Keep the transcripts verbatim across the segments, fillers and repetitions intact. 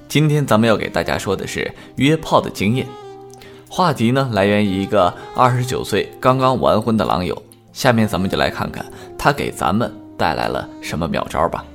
今天咱们要给大家说的是约炮的经验。话题呢来源于一个二十九岁刚刚完婚的狼友，下面咱们就来看看他给咱们带来了什么妙招吧。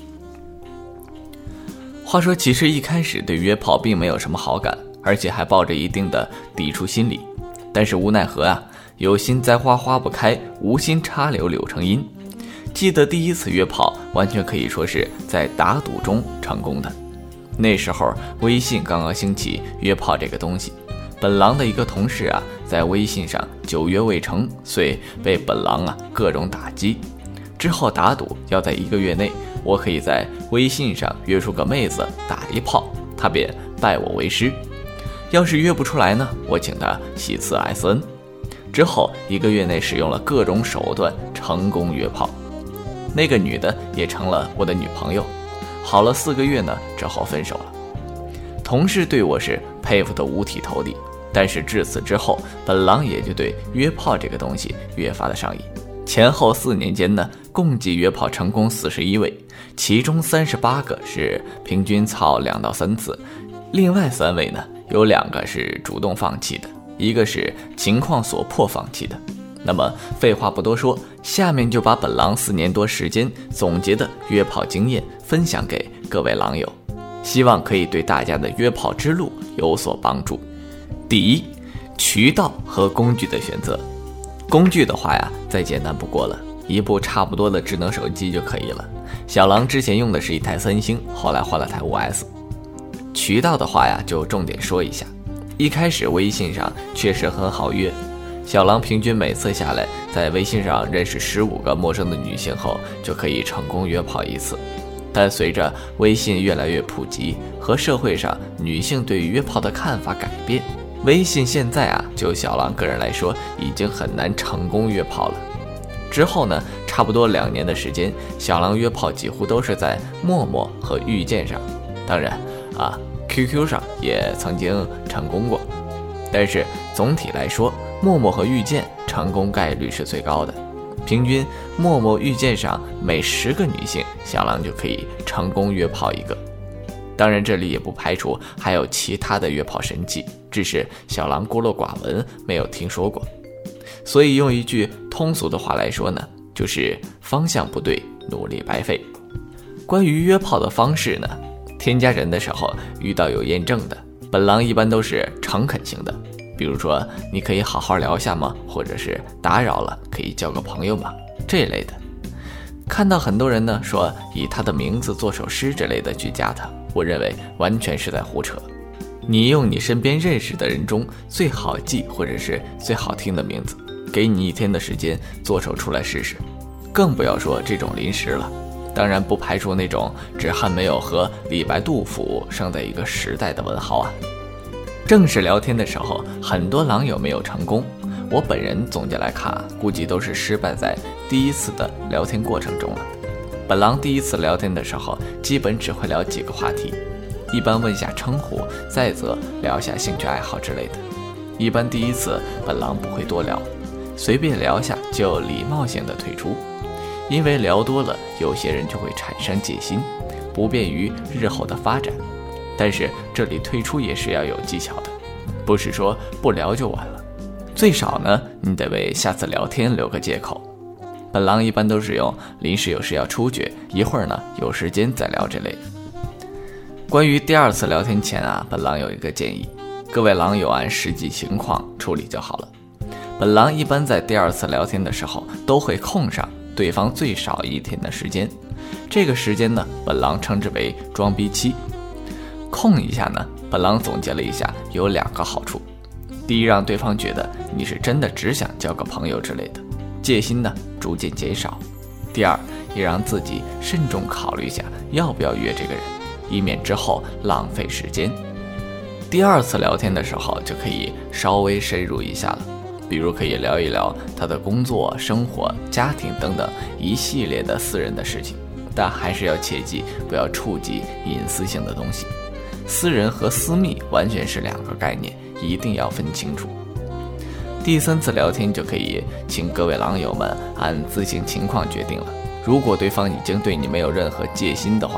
话说其实一开始对约炮并没有什么好感，而且还抱着一定的抵触心理，但是无奈何啊，有心栽花花不开，无心插柳柳成荫。记得第一次约炮完全可以说是在打赌中成功的。那时候微信刚刚兴起约炮这个东西，本狼的一个同事啊在微信上久约未成，所以被本狼啊各种打击。之后打赌要在一个月内我可以在微信上约出个妹子打一炮，他便拜我为师。要是约不出来呢，我请他洗次 S N。 之后一个月内使用了各种手段成功约炮，那个女的也成了我的女朋友。好了四个月呢，之后分手了。同事对我是佩服得五体投地，但是至此之后本狼也就对约炮这个东西越发的上瘾。前后四年间呢，共计约炮成功四十一位，其中三十八个是平均操两到三次，另外三位呢有两个是主动放弃的，一个是情况所迫放弃的。那么废话不多说，下面就把本狼四年多时间总结的约炮经验分享给各位狼友，希望可以对大家的约炮之路有所帮助。第一，渠道和工具的选择。工具的话呀，再简单不过了，一部差不多的智能手机就可以了。小狼之前用的是一台三星，后来换了台 五 S。 渠道的话呀，就重点说一下。一开始微信上确实很好约，小狼平均每次下来在微信上认识十五个陌生的女性后，就可以成功约炮一次。但随着微信越来越普及，和社会上女性对于约炮的看法改变，微信现在啊，就小狼个人来说已经很难成功约炮了。之后呢，差不多两年的时间，小狼约炮几乎都是在陌陌和遇见上，当然啊 Q Q 上也曾经成功过，但是总体来说陌陌和遇见成功概率是最高的。平均陌陌遇见上每十个女性，小狼就可以成功约炮一个。当然这里也不排除还有其他的约炮神器，只是小狼孤陋寡闻，没有听说过。所以用一句通俗的话来说呢，就是方向不对，努力白费。关于约炮的方式呢，添加人的时候遇到有验证的，本狼一般都是诚恳型的，比如说你可以好好聊下吗，或者是打扰了可以交个朋友吗，这一类的。看到很多人呢说以他的名字做首诗之类的去加他，我认为完全是在胡扯。你用你身边认识的人中最好记或者是最好听的名字，给你一天的时间做首出来试试，更不要说这种临时了。当然不排除那种只恨没有和李白杜甫生在一个时代的文豪啊。正式聊天的时候，很多狼友没有成功，我本人总结来看，估计都是失败在第一次的聊天过程中了。本狼第一次聊天的时候，基本只会聊几个话题，一般问下称呼，再则聊下兴趣爱好之类的。一般第一次本狼不会多聊，随便聊下就礼貌性的退出，因为聊多了有些人就会产生戒心，不便于日后的发展。但是这里退出也是要有技巧的，不是说不聊就完了，最少呢你得为下次聊天留个借口。本狼一般都是用临时有事要出去，一会儿呢有时间再聊这类的。关于第二次聊天前啊，本狼有一个建议，各位狼友按实际情况处理就好了。本狼一般在第二次聊天的时候都会空上对方最少一天的时间，这个时间呢本狼称之为装逼期。空一下呢，本狼总结了一下有两个好处。第一，让对方觉得你是真的只想交个朋友之类的，戒心呢逐渐减少。第二，也让自己慎重考虑一下要不要约这个人，以免之后浪费时间。第二次聊天的时候就可以稍微深入一下了，比如可以聊一聊他的工作、生活、家庭等等一系列的私人的事情，但还是要切记不要触及隐私性的东西。私人和私密完全是两个概念，一定要分清楚。第三次聊天就可以请各位狼友们按自行情况决定了。如果对方已经对你没有任何戒心的话，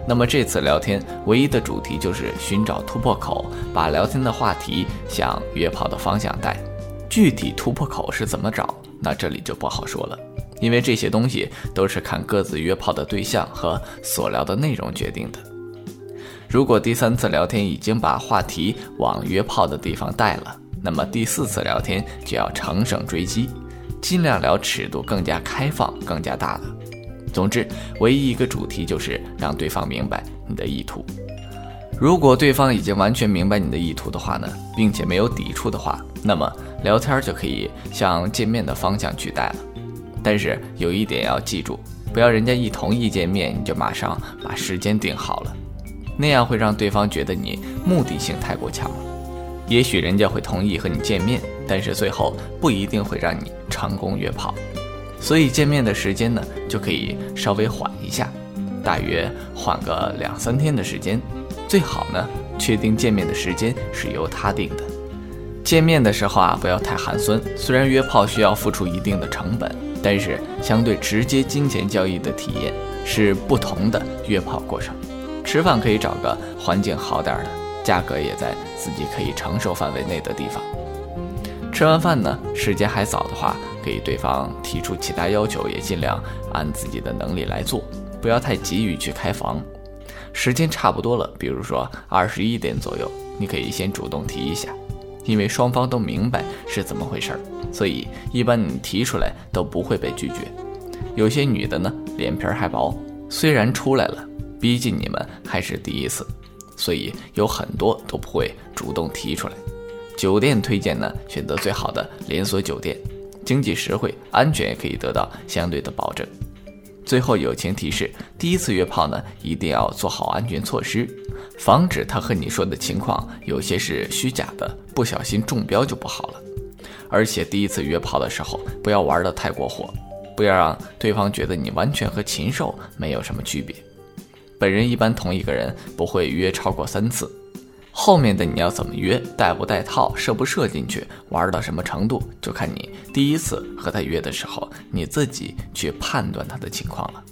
那么这次聊天唯一的主题就是寻找突破口，把聊天的话题向约炮的方向带。具体突破口是怎么找，那这里就不好说了，因为这些东西都是看各自约炮的对象和所聊的内容决定的。如果第三次聊天已经把话题往约炮的地方带了，那么第四次聊天就要乘胜追击，尽量聊尺度更加开放更加大的。总之，唯一一个主题就是让对方明白你的意图。如果对方已经完全明白你的意图的话呢，并且没有抵触的话，那么聊天就可以向见面的方向去带了。但是有一点要记住，不要人家一同意见面你就马上把时间定好了，那样会让对方觉得你目的性太过强了。也许人家会同意和你见面，但是最后不一定会让你成功约炮。所以见面的时间呢，就可以稍微缓一下，大约缓个两三天的时间。最好呢，确定见面的时间是由他定的。见面的时候啊，不要太寒酸。虽然约炮需要付出一定的成本，但是相对直接金钱交易的体验是不同的约炮过程。吃饭可以找个环境好点的，价格也在自己可以承受范围内的地方。吃完饭呢，时间还早的话，给对方提出其他要求，也尽量按自己的能力来做，不要太急于去开房。时间差不多了，比如说二十一点左右，你可以先主动提一下，因为双方都明白是怎么回事，所以一般你提出来都不会被拒绝。有些女的呢，脸皮还薄，虽然出来了，毕竟你们还是第一次，所以有很多都不会主动提出来。酒店推荐呢，选择最好的连锁酒店，经济实惠，安全也可以得到相对的保证。最后友情提示，第一次约炮呢，一定要做好安全措施，防止他和你说的情况有些是虚假的，不小心中标就不好了。而且第一次约炮的时候，不要玩得太过火，不要让对方觉得你完全和禽兽没有什么区别。本人一般同一个人不会约超过三次，后面的你要怎么约，带不带套，射不射进去，玩到什么程度，就看你第一次和他约的时候，你自己去判断他的情况了。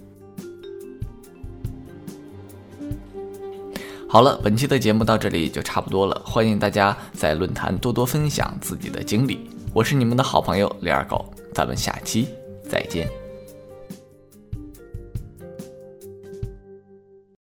好了，本期的节目到这里就差不多了，欢迎大家在论坛多多分享自己的经历。我是你们的好朋友李二狗，咱们下期再见。